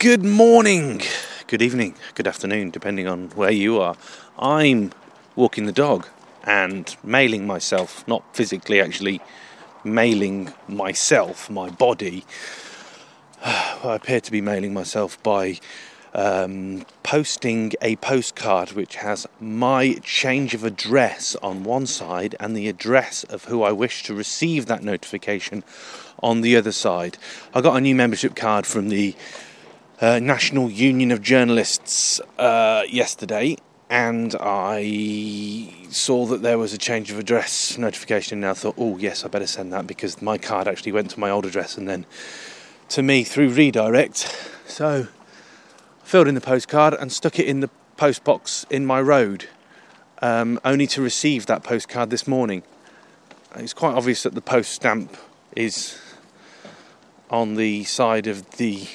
Good morning, good evening, good afternoon, depending on where you are. I'm walking the dog and mailing myself, not physically actually mailing myself, my body. I appear to be mailing myself by posting a postcard which has my change of address on one side and the address of who I wish to receive that notification on the other side. I got a new membership card from the National Union of Journalists yesterday, and I saw that there was a change of address notification, and I thought, oh yes, I better send that, because my card actually went to my old address and then to me through redirect. So I filled in the postcard and stuck it in the post box in my road, only to receive that postcard this morning. It's quite obvious that the post stamp is on the side of the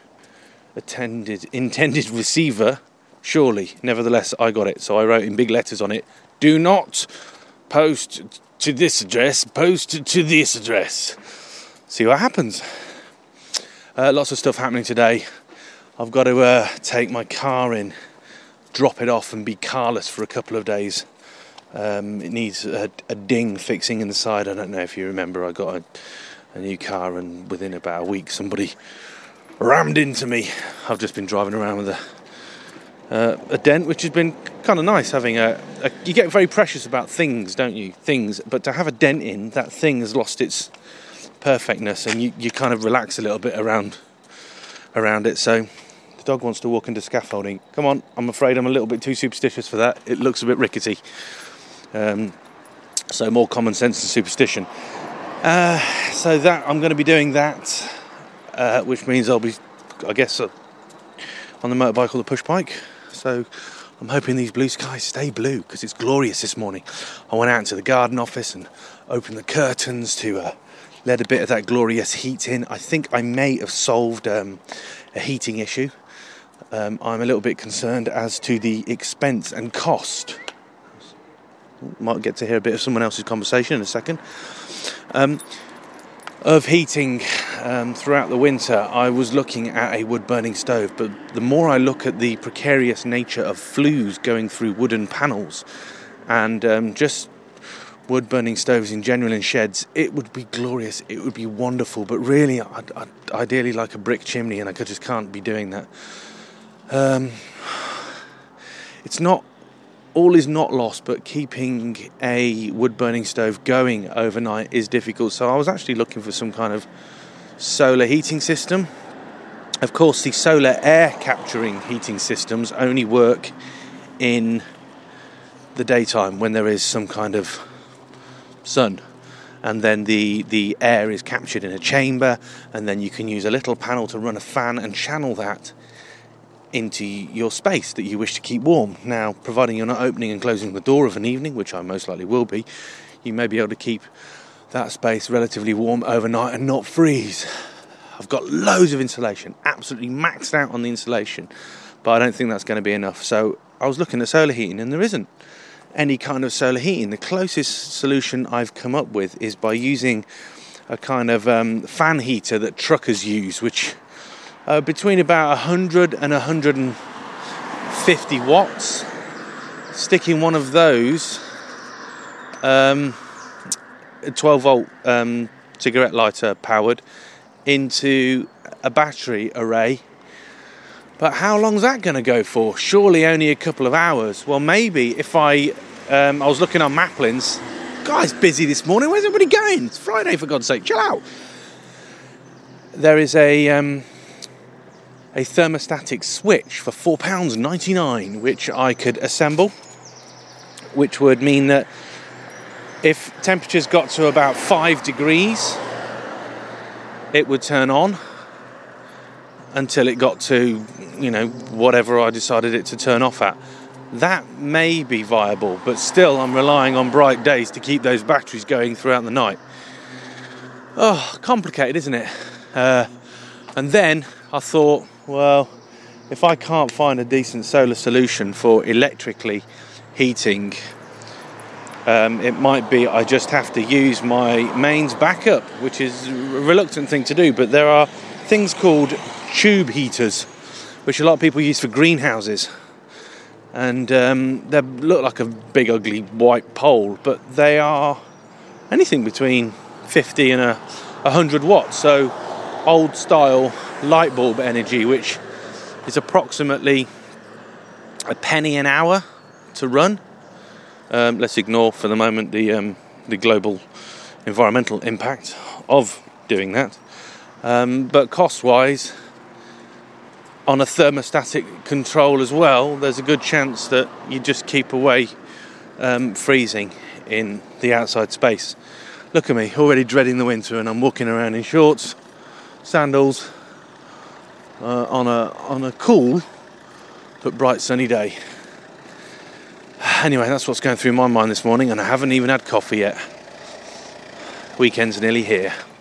intended receiver, surely. Nevertheless, I got it, so I wrote in big letters on it, "Do not post to this address, post to this address." See what happens. Lots of stuff happening today. I've got to take my car in, drop it off and be carless for a couple of days. It needs a ding fixing in the side. I don't know if you remember, I got a new car, and within about a week somebody rammed into me. I've just been driving around with a dent, which has been kind of nice, having you get very precious about things, don't you? Things, but to have a dent in, that thing has lost its perfectness, and you kind of relax a little bit around it. So the dog wants to walk into scaffolding. Come on, I'm afraid I'm a little bit too superstitious for that. It looks a bit rickety. So more common sense than superstition. So that I'm going to be doing that. Which means I'll be, I guess, on the motorbike or the push bike. So I'm hoping these blue skies stay blue, because it's glorious this morning. I went out into the garden office and opened the curtains to let a bit of that glorious heat in. I think I may have solved a heating issue. I'm a little bit concerned as to the expense and cost. Might get to hear a bit of someone else's conversation in a second. Of heating throughout the winter. I was looking at a wood-burning stove, but the more I look at the precarious nature of flues going through wooden panels and just wood-burning stoves in general in sheds, it would be glorious, it would be wonderful, but really I'd ideally like a brick chimney, and I just can't be doing that. It's not all is not lost, but keeping a wood-burning stove going overnight is difficult. So I was actually looking for some kind of solar heating system. Of course, the solar air capturing heating systems only work in the daytime when there is some kind of sun. And then the air is captured in a chamber, and then you can use a little panel to run a fan and channel that into your space that you wish to keep warm. Now, providing you're not opening and closing the door of an evening, which I most likely will be, you may be able to keep that space relatively warm overnight and not freeze. I've got loads of insulation, absolutely maxed out on the insulation, but I don't think that's going to be enough. So I was looking at solar heating, and there isn't any kind of solar heating. The closest solution I've come up with is by using a kind of fan heater that truckers use, which between about 100 and 150 watts, sticking one of those 12 volt cigarette lighter powered into a battery array. But how long's that going to go for? Surely only a couple of hours. Well, maybe if I was looking on Maplins. Guys, busy this morning. Where's everybody going? It's Friday, for God's sake. Chill out. There is a thermostatic switch for £4.99, which I could assemble, which would mean that if temperatures got to about 5 degrees, it would turn on until it got to, whatever I decided it to turn off at. That may be viable, but still I'm relying on bright days to keep those batteries going throughout the night. Oh, complicated, isn't it? And then I thought, well, if I can't find a decent solar solution for electrically heating, it might be I just have to use my mains backup, which is a reluctant thing to do, but there are things called tube heaters which a lot of people use for greenhouses. And they look like a big ugly white pole, but they are anything between 50 and 100 watts, so old style light bulb energy, which is approximately a penny an hour to run. Let's ignore for the moment the global environmental impact of doing that, but cost wise, on a thermostatic control as well, there's a good chance that you just keep away freezing in the outside space. Look at me, already dreading the winter, and I'm walking around in shorts, sandals, on a cool but bright sunny day. Anyway, that's what's going through my mind this morning, and I haven't even had coffee yet. Weekend's nearly here.